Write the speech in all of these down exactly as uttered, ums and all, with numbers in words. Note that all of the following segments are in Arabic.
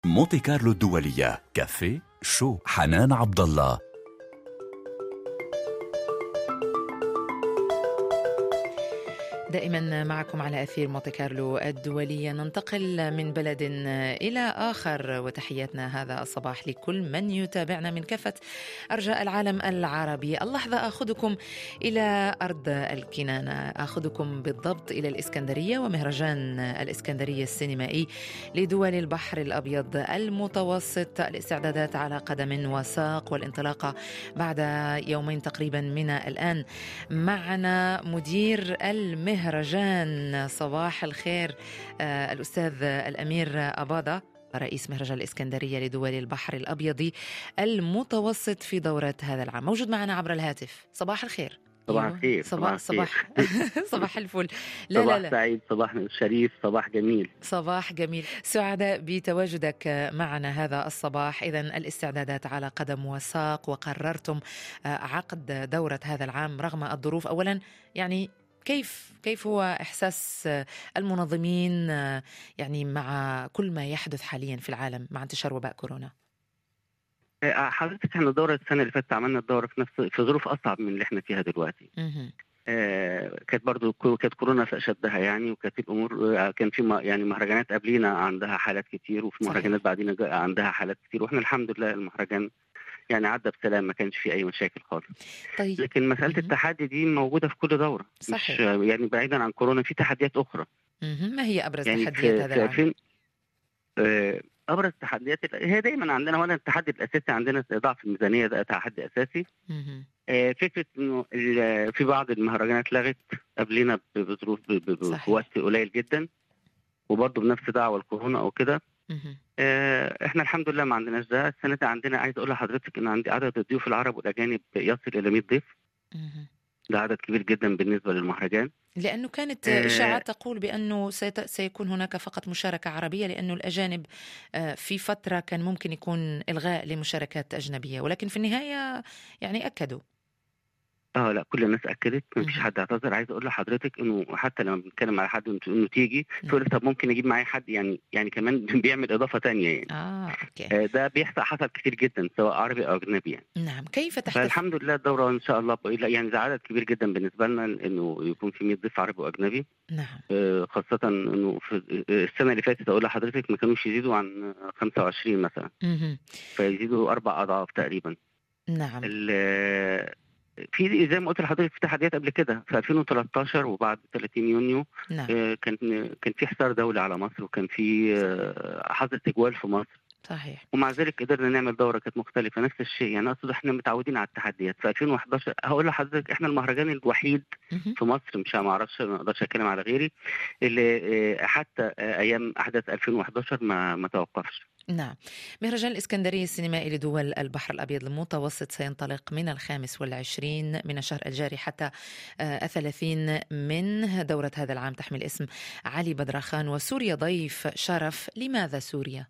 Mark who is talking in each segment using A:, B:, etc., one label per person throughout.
A: مونتي كارلو الدولية. كافيه شو حنان عبد الله.
B: دائما معكم على أثير مونتي كارلو الدولية. ننتقل من بلد إلى آخر، وتحياتنا هذا الصباح لكل من يتابعنا من كافة أرجاء العالم العربي. اللحظة أخذكم إلى أرض الكنانة، أخذكم بالضبط إلى الإسكندرية ومهرجان الإسكندرية السينمائي لدول البحر الأبيض المتوسط. الاستعدادات على قدم وساق والانطلاقة بعد يومين تقريبا من الآن. معنا مدير المهرجان. صباح الخير آه الأستاذ الأمير أباضة، رئيس مهرجان الإسكندرية لدول البحر الأبيض المتوسط في دورة هذا العام، موجود معنا عبر الهاتف. صباح الخير.
C: صباح الخير.
B: صباح صباح صباح الفل.
C: لا صباح لا لا سعيد، صباح شريف، صباح جميل.
B: صباح جميل، سعداء بتواجدك معنا هذا الصباح. إذن الاستعدادات على قدم وساق، وقررتم عقد دورة هذا العام رغم الظروف. أولا يعني كيف كيف هو إحساس المنظمين يعني مع كل ما يحدث حاليا في العالم مع انتشار وباء كورونا؟
C: حضرتك احنا الدورة السنة اللي فاتت عملنا الدورة في نفس في ظروف أصعب من اللي احنا فيها دلوقتي. آه كانت برضو كانت كورونا في أشدها يعني، وكانت الأمور آه كان في يعني مهرجانات قبلينا عندها حالات كتير، وفي مهرجانات بعدين عندها حالات كتير، واحنا الحمد لله المهرجان يعني عدى بسلام، ما كانش في أي مشاكل خالص.
B: طيب.
C: لكن مسألة التحدي دي موجودة في كل دورة.
B: صحيح.
C: مش يعني بعيدا عن كورونا في تحديات أخرى.
B: ما هي أبرز
C: يعني
B: تحديات هذا العام؟
C: آه أبرز تحديات هي دايما عندنا، ولا التحدي الأساسي عندنا ضعف الميزانية، ده تحدي أساسي. آه فكرة إنه في بعض المهرجانات لغت قبلنا بظروف بوقت قليل جدا، وبرضه بنفس دعوة الكورونا أو كده. آه احنا الحمد لله ما عندناش ده. السنة دي عندنا، عايز أقول لحضرتك إن عندي عدد الضيوف العرب والأجانب يصل إلى مئة ضيف. ده عدد كبير جدا بالنسبة للمهرجان،
B: لأنه كانت إشاعات تقول بأنه سيكون هناك فقط مشاركة عربية، لأنه الأجانب في فترة كان ممكن يكون إلغاء لمشاركات أجنبية، ولكن في النهاية يعني أكدوا.
C: اه لا، كل الناس اكدت، ما فيش حد اعتذر. عايز اقول لحضرتك انه حتى لما بنتكلم على حد انه تيجي تقول طب ممكن اجيب معايا حد، يعني يعني كمان بيعمل اضافه تانية يعني.
B: اه اوكي.
C: آه ده بيحصل، حصل كتير جدا سواء عربي او اجنبي يعني.
B: نعم. كيف تحتفل؟
C: فالحمد لله الدوره ان شاء الله يعني ده عدد كبير جدا بالنسبه لنا انه يكون في مئة ضيف عربي واجنبي.
B: نعم.
C: آه خاصه انه في السنه اللي فاتت اقول لحضرتك ما كانوش يزيدوا عن خمسة وعشرين مثلا، فيزيدوا اربع اضعاف تقريبا.
B: نعم.
C: في زي ما قلت لحضرتك في تحديات قبل كده في ألفين وثلاثة عشر وبعد ثلاثين يونيو.
B: نعم.
C: آه كان كان في حصار دولي على مصر، وكان في آه حظر تجوال في مصر.
B: صحيح.
C: ومع ذلك قدرنا نعمل دوره كانت مختلفه، نفس الشيء يعني. اقصد احنا متعودين على التحديات. في ألفين وأحد عشر هقول لحضرتك احنا المهرجان الوحيد في مصر، مش ما اعرفش، ما اقدرش اتكلم على غيري، اللي آه حتى آه ايام احداث ألفين وأحد عشر ما ما توقفش.
B: نعم. مهرجان الإسكندرية السينمائي لدول البحر الأبيض المتوسط سينطلق من الخامس والعشرين من الشهر الجاري حتى الثلاثين من دورة هذا العام، تحمل اسم علي بدرخان. وسوريا ضيف شرف. لماذا سوريا؟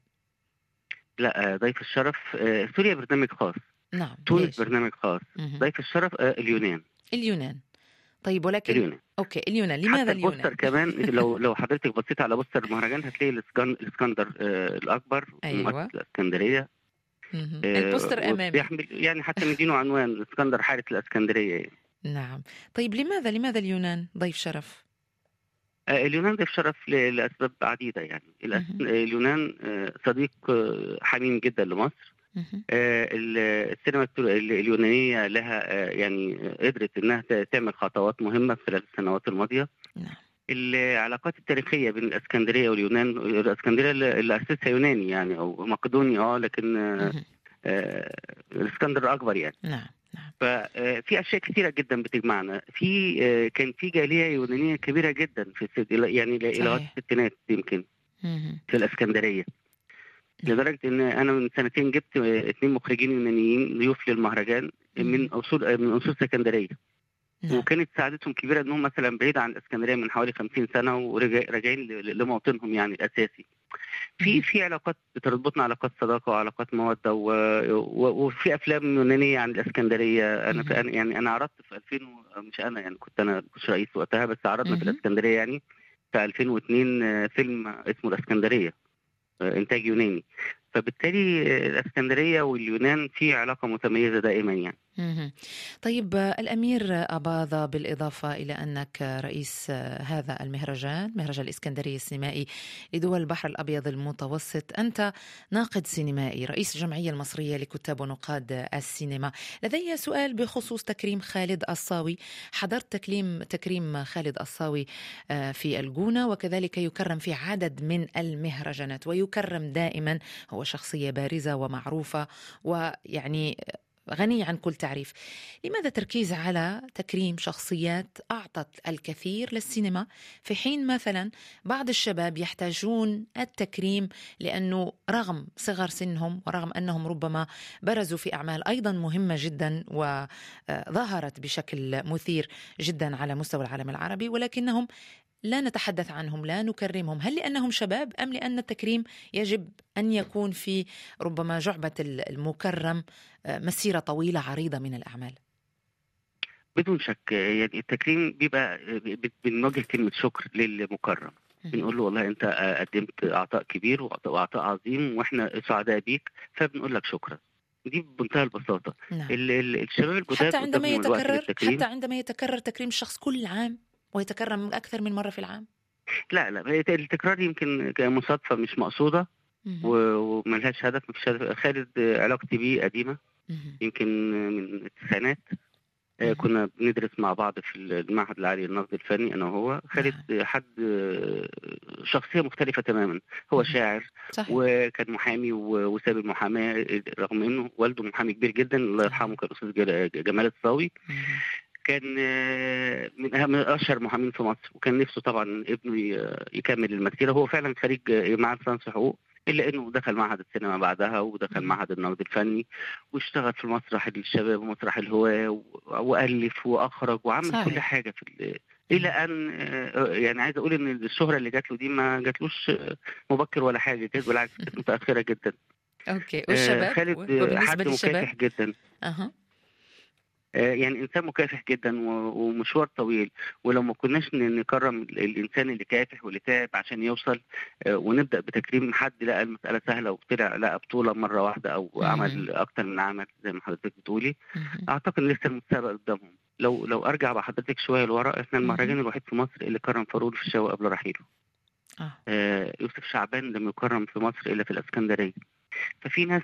C: لا ضيف الشرف سوريا برنامج خاص.
B: نعم.
C: تونس برنامج خاص. ضيف الشرف اليونان.
B: اليونان. طيب ولكن
C: اليونان.
B: اوكي اليونان. لماذا
C: حتى
B: اليونان؟
C: البوستر كمان لو لو حضرتك بصيت على بوستر المهرجان هتلاقي الاسكندر آه الاكبر.
B: أيوة.
C: مؤسس الاسكندريه.
B: آه البوستر امامي
C: يعني حتى مدينه عنوان الاسكندر حارة الاسكندريه يعني.
B: نعم. طيب لماذا لماذا اليونان ضيف شرف؟
C: آه اليونان ضيف شرف لاسباب عديده يعني. اليونان آه صديق آه حميم جدا لمصر. آه السينما اليونانيه لها آه يعني قدرت انها تعمل خطوات مهمه خلال السنوات الماضيه.
B: نعم.
C: العلاقات التاريخية بين الاسكندرية واليونان، الاسكندرية اللي أسسها يوناني يعني أو مقدوني اه لكن آه آه الاسكندر الأكبر يعني.
B: نعم. نعم.
C: ففي أشياء كثيرة جدا بتجمعنا. في آه كان في جالية يونانية كبيرة جدا في الست يعني لغاية الستينات يمكن في الاسكندرية، لدرجة إن أنا من سنتين جبت اثنين مخرجين يونانيين ضيوف للمهرجان من أصول من أصول اسكندرية. نعم. وكانت سعادتهم كبيرة انهم مثلا بعيد عن الاسكندريه من حوالي خمسين سنة وراجعين لموطنهم يعني الاساسي. في في علاقات بتربطنا، علاقات صداقه وعلاقات موده، وفي افلام يونانيه عن الاسكندريه. انا في يعني انا عرضت في ألفين مش انا يعني كنت انا كنت رئيس وقتها، بس عرضنا في الاسكندريه يعني في ألفين واثنين فيلم اسمه الاسكندريه، انتاج يوناني. فبالتالي الاسكندريه واليونان في علاقه متميزه دائما يعني.
B: طيب الأمير أباظة، بالإضافة إلى أنك رئيس هذا المهرجان، مهرجان الإسكندرية السينمائي لدول البحر الأبيض المتوسط، أنت ناقد سينمائي، رئيس الجمعية المصرية لكتاب ونقاد السينما. لدي سؤال بخصوص تكريم خالد الصاوي. حضرت تكريم تكريم خالد الصاوي في الجونة، وكذلك يكرم في عدد من المهرجانات، ويكرم دائما، هو شخصية بارزة ومعروفة ويعني غني عن كل تعريف. لماذا تركيز على تكريم شخصيات أعطت الكثير للسينما، في حين مثلا بعض الشباب يحتاجون التكريم لأنه رغم صغر سنهم ورغم أنهم ربما برزوا في أعمال أيضا مهمة جدا وظهرت بشكل مثير جدا على مستوى العالم العربي، ولكنهم لا نتحدث عنهم، لا نكرمهم؟ هل لأنهم شباب أم لأن التكريم يجب أن يكون في ربما جعبة المكرم مسيرة طويلة عريضة من الأعمال؟
C: بدون شك يعني التكريم بيبقى بنوجه كلمة شكر للمكرم، بنقول له والله أنت قدمت عطاء كبير وعطاء عظيم وإحنا سعداء بيك، فبنقول لك شكرا. دي بمنتهى البساطة.
B: نعم.
C: الشباب الجداد
B: حتى عندما يتكرر حتى عندما يتكرر تكريم الشخص كل عام ويتكرم أكثر من مرة في العام.
C: لا لا التكرار يمكن مصادفة مش مقصودة وملهاش هدف. مفيش هدف. خالد علاقتي بيه قديمة، يمكن من التسعينات. كنا بندرس مع بعض في المعهد العالي للنقد الفني أنا وهو. خالد حد شخصية مختلفة تماما. هو شاعر صحيح. وكان محامي وساب المحاماة رغم أنه والده محامي كبير جدا الله يرحمه، كان الأستاذ جمال الصاوي، كان من أهم أشهر محامين في مصر، وكان نفسه طبعا ابنه يكمل المسيرة. هو فعلا خريج معهد فرنسا حقوق، إلا أنه دخل معهد السينما بعدها ودخل معهد النقد الفني واشتغل في المسرح الشباب ومسرح الهواة وألف وأخرج وعمل صحيح. كل حاجة في إلى أن يعني عايز أقول إن الشهرة اللي جات له دي ما جاتلوش مبكر ولا حاجة، جات بالعكس كانت متأخرة جدا.
B: أوكي. والشباب
C: خالد حد مكافح جدا.
B: أها.
C: يعني إنسان مكافح جدا ومشوار طويل، ولو ما كناش نكرم الإنسان اللي كافح واللي تعب عشان يوصل ونبدأ بتكريم حد لقى المسألة سهلة وطلع لقى بطولة مرة واحدة أو عمل أكتر من عمل زي ما حضرتك بتقولي، أعتقد لسه المستقبل قدامهم. لو لو أرجع بحضرتك شوية لورا، إحنا المهرجان الوحيد في مصر اللي كرم فاروق الفيشاوي قبل رحيله. آه. يوسف شعبان لم يكرم في مصر إلا في الإسكندرية. ففي ناس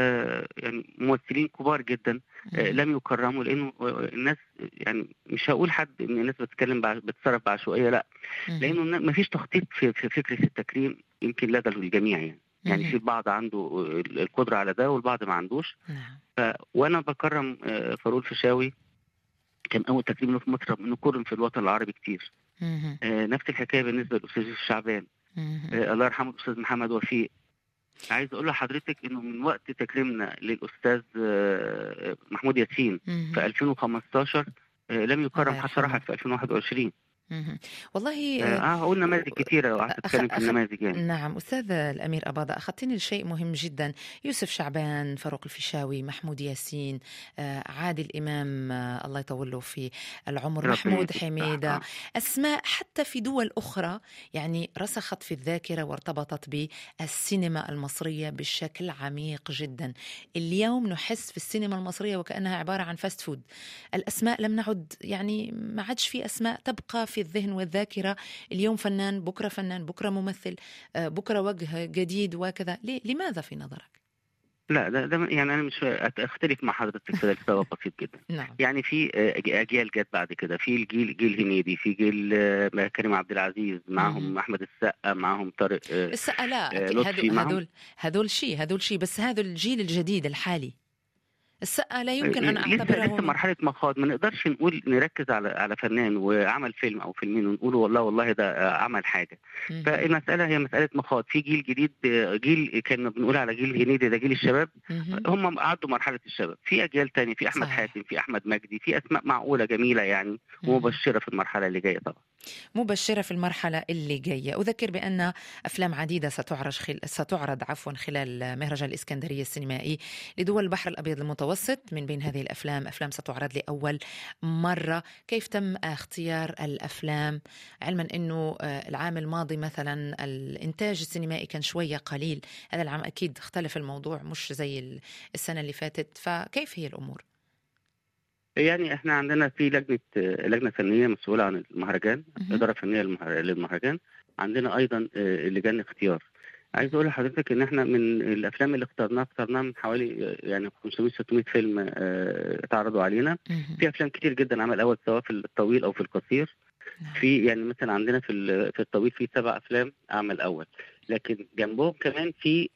C: يعني ممثلين كبار جدا لم يكرموا، لانه الناس يعني مش هقول حد ان الناس بتتكلم بتصرف بعشوائيه، لا، لانه ما فيش تخطيط في فكره التكريم يمكن لدى الجميع يعني. يعني في البعض عنده القدره على ده والبعض ما عندوش. ف وانا بكرم فاروق الفيشاوي، كان اول تكريم له في مصر، انه كرم في الوطن العربي كتير. نفس الحكايه بالنسبه للاستاذ الشعبان، الله يرحمه الاستاذ محمد وفيق. عايز اقول لحضرتك انه من وقت تكريمنا للاستاذ محمود ياسين في ألفين وخمستاشر لم يكرم حتى راح في ألفين وواحد وعشرين.
B: والله
C: اه قلنا نماذج كثيره لو قعدت اتكلم في النماذج يعني.
B: نعم استاذ الامير أباظة، اخذتني لشيء مهم جدا. يوسف شعبان، فاروق الفيشاوي، محمود ياسين، عادل امام الله يطول له في العمر، محمود حميدة، اسماء حتى في دول اخرى يعني رسخت في الذاكره وارتبطت بالسينما المصريه بشكل عميق جدا. اليوم نحس في السينما المصريه وكانها عباره عن فاست فود. الاسماء لم نعد يعني ما عادش في اسماء تبقى في الذهن والذاكرة. اليوم فنان، بكرة فنان، بكرة ممثل، بكرة وجه جديد وكذا. ليه؟ لماذا في نظرك؟
C: لا ده, ده يعني أنا مش أختلف مع حضرتك في ده بسيط جدا.
B: نعم.
C: يعني في أجيال جت بعد كده، في الجيل جيل هنيدي، في جيل كريم عبد العزيز، معهم أحمد السقا، معهم طارق
B: السقا، لا هذول هذول هذول شيء هذول شيء بس هذا الجيل الجديد الحالي. السقا لا يمكن أن أعتبره
C: لسه, لسه مرحلة مخاض. ما نقدرش نقول نركز على على فنان وعمل فيلم أو فيلمين ونقول والله والله ده عمل حاجة. فالمسألة هي مسألة مخاض. في جيل جديد، جيل كنا بنقول على جيل هنيدي ده جيل الشباب، هم عدوا مرحلة الشباب. في أجيال تانية، في أحمد حاتم، في أحمد مجدي، في أسماء معقولة جميلة يعني ومبشرة في المرحلة اللي جاية طبعا.
B: مبشرة في المرحلة اللي جاية. أذكر بأن أفلام عديدة ستعرض خل... ستعرض عفوا خلال مهرجان الإسكندرية السينمائي لدول البحر الأبيض المتوسط المتوسط. من بين هذه الأفلام أفلام ستعرض لأول مرة، كيف تم اختيار الأفلام، علما أنه العام الماضي مثلا الإنتاج السينمائي كان شوية قليل، هذا العام أكيد اختلف الموضوع مش زي السنة اللي فاتت، فكيف هي الأمور؟
C: يعني احنا عندنا في لجنة لجنة فنية مسؤولة عن المهرجان، إدارة فنية للمهرجان. عندنا أيضا لجان اختيار. عايز اقول لحضرتك ان احنا من الافلام اللي اخترناها اخترناها من حوالي يعني خمسمية ستمية فيلم اتعرضوا علينا. في افلام كتير جدا عمل اول، سواء في الطويل او في القصير. في يعني مثلا عندنا في في الطويل في سبع افلام عمل اول، لكن جنبهم كمان في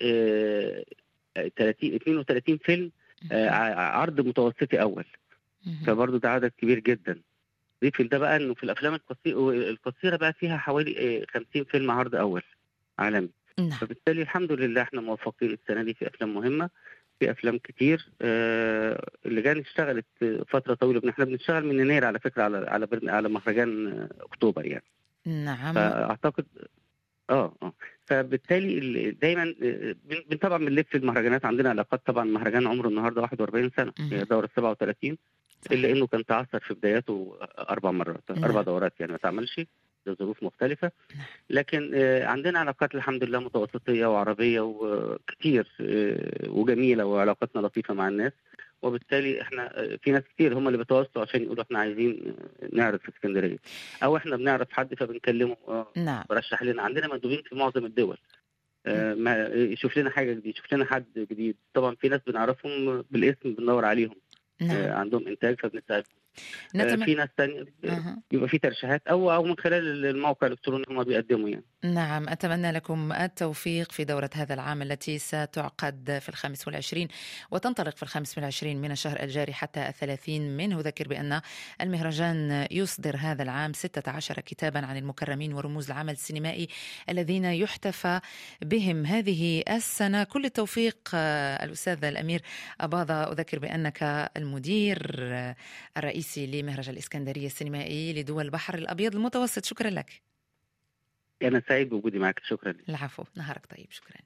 C: ثلاثين اثنين وثلاثين فيلم عرض متوسطي اول، فبرضه ده عدد كبير جدا. ضيف ده بقى انه في الافلام القصيره بقى فيها حوالي خمسين فيلم عرض اول عالمي. نعم. فبالتالي الحمد لله احنا موفقين السنه دي في افلام مهمه، في افلام كتير. آه اللجان اشتغلت فتره طويله، احنا بنشتغل من يناير على فكره على على على مهرجان اكتوبر يعني.
B: نعم.
C: فاعتقد اه اه فبالتالي دايما طبعا بنلف المهرجانات. عندنا علاقات طبعا. مهرجان عمره النهارده واحد وأربعين سنه، هي دوره سبعة وثلاثين، الا انه كان تعثر في بداياته اربع مرات، نعم. اربع دورات يعني ما تعملش لظروف مختلفه. لكن عندنا علاقات الحمد لله متوسطيه وعربيه وكتير وجميله، وعلاقاتنا لطيفه مع الناس. وبالتالي احنا في ناس كتير هم اللي بيتواصلوا عشان يقولوا احنا عايزين نعرض في اسكندريه، او احنا بنعرف حد فبنكلمه
B: نعم.
C: برشح لنا. عندنا مندوبين في معظم الدول، ما يشوف لنا حاجه جديده، يشوف لنا حد جديد. طبعا في ناس بنعرفهم بالاسم بندور عليهم، نعم. عندهم انتاج فبنساعدهم. نتمنى. في ناس تانية أه. يبقى في ترشيحات او او من خلال الموقع الالكتروني هم بيقدموا يعني.
B: نعم، اتمنى لكم التوفيق في دورة هذا العام التي ستعقد في الخامس والعشرين وتنطلق في الخامس والعشرين من الشهر الجاري حتى الثلاثين منه. ذكر بأن المهرجان يصدر هذا العام ستة عشر كتابا عن المكرمين ورموز العمل السينمائي الذين يحتفى بهم هذه السنة. كل التوفيق الأستاذ الأمير أباظة. أذكر بأنك المدير الرئيسي لمهرجان الإسكندرية السينمائي لدول البحر الأبيض المتوسط. شكرا لك.
C: أنا سعيد بوجودي معك. شكرا.
B: العفو، نهارك طيب. شكرا.